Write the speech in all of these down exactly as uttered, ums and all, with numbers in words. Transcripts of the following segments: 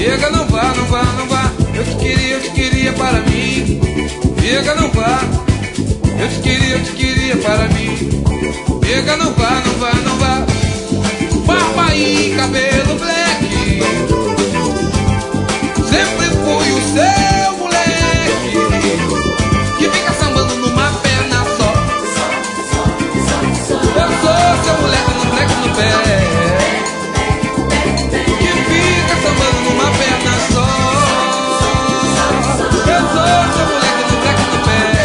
Pega, não vá, não vá, não vá. Eu te queria, eu te queria para mim. Pega, não vá. Eu te queria, eu te queria para mim. Pega, não vá, não vá, não vá. Barba e cabelo black. Sempre fui o seu moleque que fica sambando numa perna só. Eu sou seu moleque no black no pé, que fica sambando numa perna só. Eu sou seu moleque no black no pé.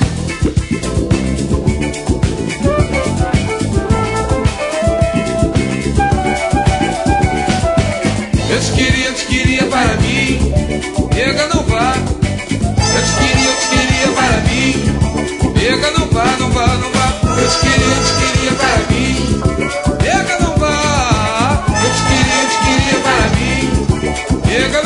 Eu te queria, eu te queria para mim. Pega, não vá. Eu te queria, eu te queria para mim. Pega, não vá, não vá, não vá. Eu te queria, eu te queria para mim. Pega, não vá. Eu te queria, eu te queria para mim. Pega,